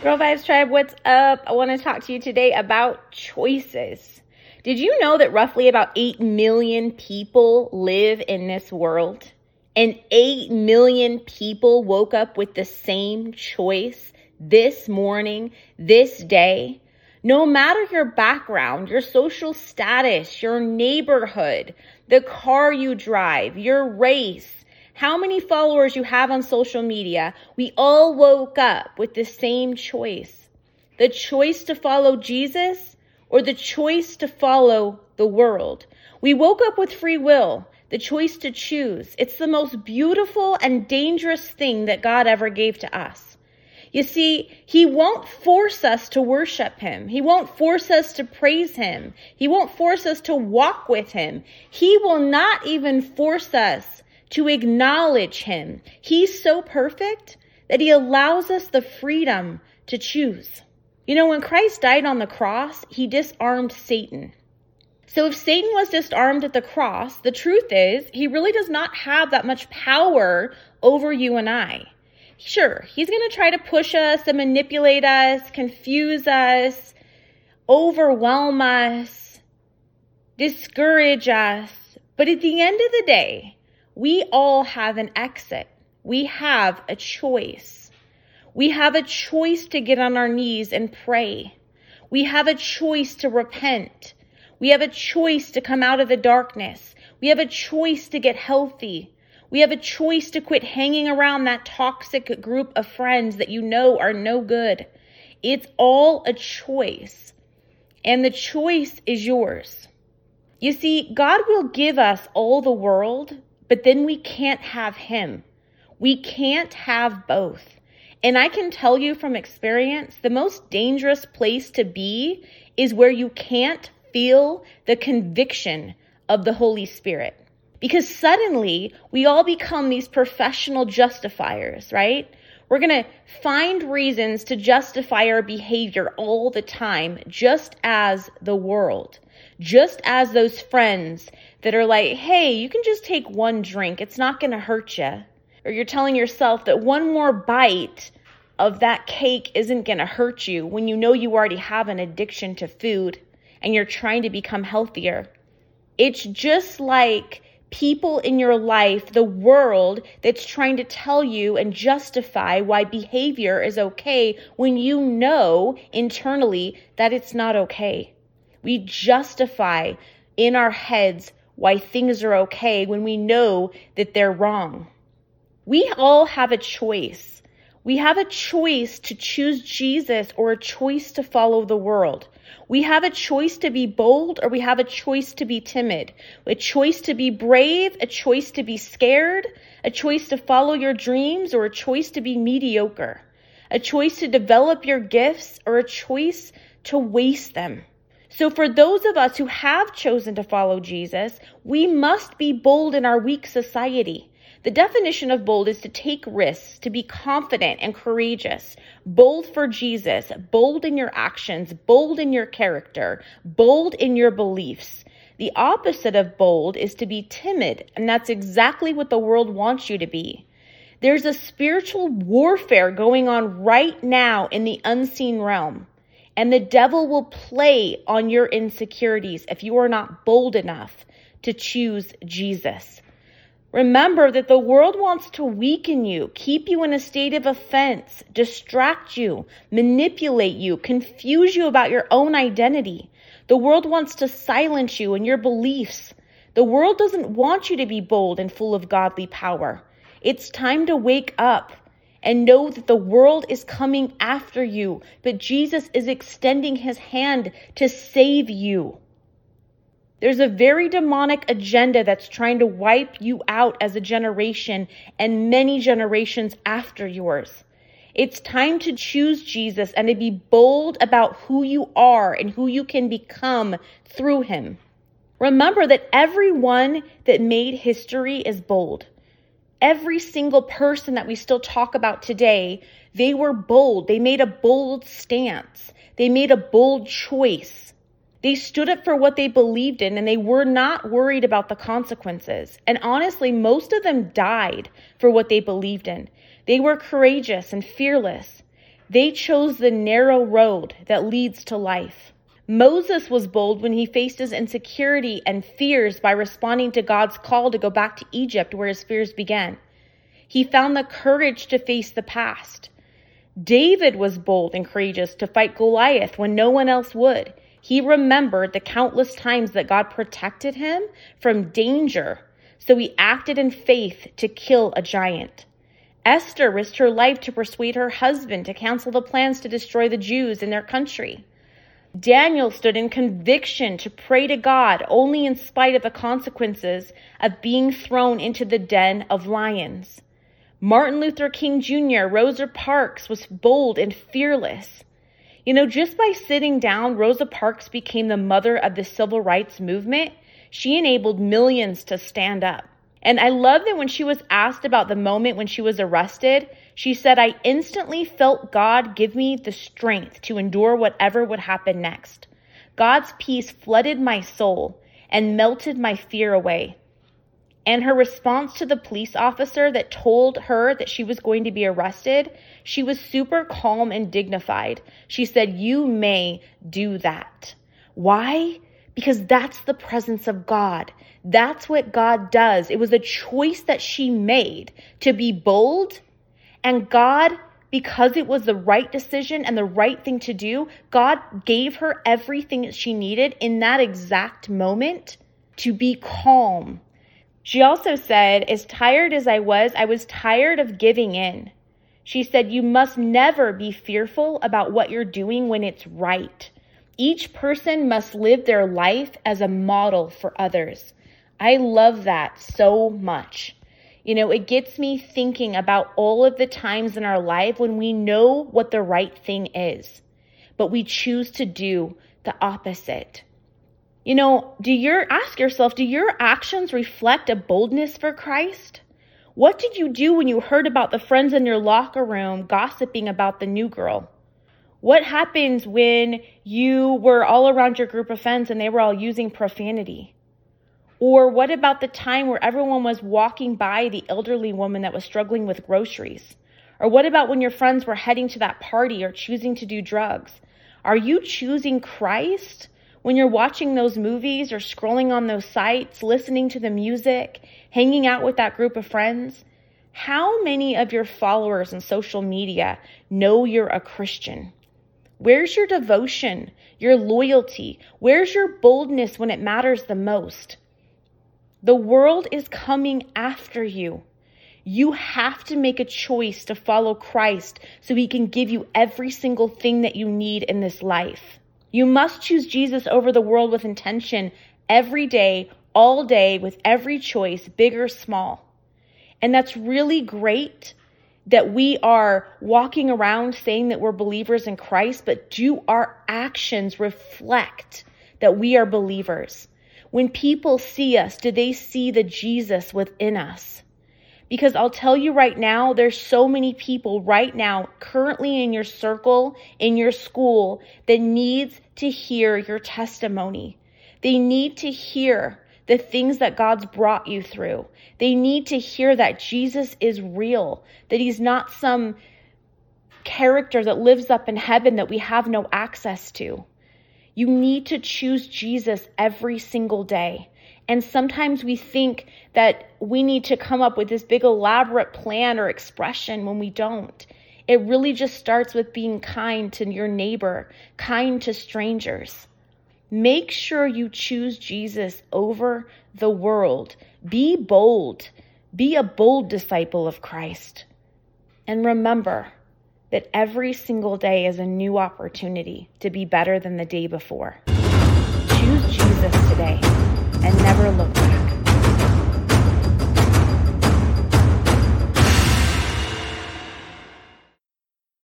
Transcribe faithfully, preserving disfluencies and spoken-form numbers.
Girl Vibes Tribe, what's up? I want to talk to you today about choices. Did you know that roughly about eight million people live in this world? And eight million people woke up with the same choice this morning, this day? No matter your background, your social status, your neighborhood, the car you drive, your race, how many followers you have on social media, we all woke up with the same choice. The choice to follow Jesus or the choice to follow the world. We woke up with free will, the choice to choose. It's the most beautiful and dangerous thing that God ever gave to us. You see, he won't force us to worship him. He won't force us to praise him. He won't force us to walk with him. He will not even force us to acknowledge him. He's so perfect that he allows us the freedom to choose. You know, when Christ died on the cross, he disarmed Satan. So if Satan was disarmed at the cross, the truth is he really does not have that much power over you and I. Sure, he's going to try to push us and manipulate us, confuse us, overwhelm us, discourage us. But at the end of the day, we all have an exit. We have a choice. We have a choice to get on our knees and pray. We have a choice to repent. We have a choice to come out of the darkness. We have a choice to get healthy. We have a choice to quit hanging around that toxic group of friends that you know are no good. It's all a choice. And the choice is yours. You see, God will give us all the world, but then we can't have him. We can't have both. And I can tell you from experience, the most dangerous place to be is where you can't feel the conviction of the Holy Spirit. Because suddenly we all become these professional justifiers, right? We're going to find reasons to justify our behavior all the time, just as the world. Just as those friends that are like, hey, you can just take one drink. It's not going to hurt you. Or you're telling yourself that one more bite of that cake isn't going to hurt you when you know you already have an addiction to food and you're trying to become healthier. It's just like people in your life, the world that's trying to tell you and justify why behavior is okay when you know internally that it's not okay. We justify in our heads why things are okay when we know that they're wrong. We all have a choice. We have a choice to choose Jesus or a choice to follow the world. We have a choice to be bold or we have a choice to be timid. A choice to be brave, a choice to be scared, a choice to follow your dreams or a choice to be mediocre. A choice to develop your gifts or a choice to waste them. So for those of us who have chosen to follow Jesus, we must be bold in our weak society. The definition of bold is to take risks, to be confident and courageous, bold for Jesus, bold in your actions, bold in your character, bold in your beliefs. The opposite of bold is to be timid, and that's exactly what the world wants you to be. There's a spiritual warfare going on right now in the unseen realm. And the devil will play on your insecurities if you are not bold enough to choose Jesus. Remember that the world wants to weaken you, keep you in a state of offense, distract you, manipulate you, confuse you about your own identity. The world wants to silence you and your beliefs. The world doesn't want you to be bold and full of godly power. It's time to wake up. And know that the world is coming after you, but Jesus is extending his hand to save you. There's a very demonic agenda that's trying to wipe you out as a generation and many generations after yours. It's time to choose Jesus and to be bold about who you are and who you can become through him. Remember that everyone that made history is bold. Every single person that we still talk about today, they were bold. They made a bold stance. They made a bold choice. They stood up for what they believed in and they were not worried about the consequences. And honestly, most of them died for what they believed in. They were courageous and fearless. They chose the narrow road that leads to life. Moses was bold when he faced his insecurity and fears by responding to God's call to go back to Egypt, where his fears began. He found the courage to face the past. David was bold and courageous to fight Goliath when no one else would. He remembered the countless times that God protected him from danger, so he acted in faith to kill a giant. Esther risked her life to persuade her husband to cancel the plans to destroy the Jews in their country. Daniel stood in conviction to pray to God only in spite of the consequences of being thrown into the den of lions. Martin Luther King Junior, Rosa Parks, was bold and fearless. You know, just by sitting down, Rosa Parks became the mother of the civil rights movement. She enabled millions to stand up. And I love that when she was asked about the moment when she was arrested, she said, "I instantly felt God give me the strength to endure whatever would happen next. God's peace flooded my soul and melted my fear away." And her response to the police officer that told her that she was going to be arrested, she was super calm and dignified. She said, "You may do that." Why? Because that's the presence of God. That's what God does. It was a choice that she made to be bold. And God, because it was the right decision and the right thing to do, God gave her everything that she needed in that exact moment to be calm. She also said, "As tired as I was, I was tired of giving in." She said, "You must never be fearful about what you're doing when it's right. Each person must live their life as a model for others." I love that so much. You know, it gets me thinking about all of the times in our life when we know what the right thing is, but we choose to do the opposite. You know, do your ask yourself, do your actions reflect a boldness for Christ? What did you do when you heard about the friends in your locker room gossiping about the new girl? What happens when you were all around your group of friends and they were all using profanity? Or what about the time where everyone was walking by the elderly woman that was struggling with groceries? Or what about when your friends were heading to that party or choosing to do drugs? Are you choosing Christ when you're watching those movies or scrolling on those sites, listening to the music, hanging out with that group of friends? How many of your followers on social media know you're a Christian? Where's your devotion, your loyalty? Where's your boldness when it matters the most? The world is coming after you. You have to make a choice to follow Christ so he can give you every single thing that you need in this life. You must choose Jesus over the world with intention every day, all day, with every choice, big or small. And that's really great that we are walking around saying that we're believers in Christ, but do our actions reflect that we are believers? When people see us, do they see the Jesus within us? Because I'll tell you right now, there's so many people right now currently in your circle, in your school, that needs to hear your testimony. They need to hear the things that God's brought you through. They need to hear that Jesus is real, that he's not some character that lives up in heaven that we have no access to. You need to choose Jesus every single day. And sometimes we think that we need to come up with this big elaborate plan or expression when we don't. It really just starts with being kind to your neighbor, kind to strangers. Make sure you choose Jesus over the world. Be bold. Be a bold disciple of Christ. And remember that every single day is a new opportunity to be better than the day before. Choose Jesus today and never look back.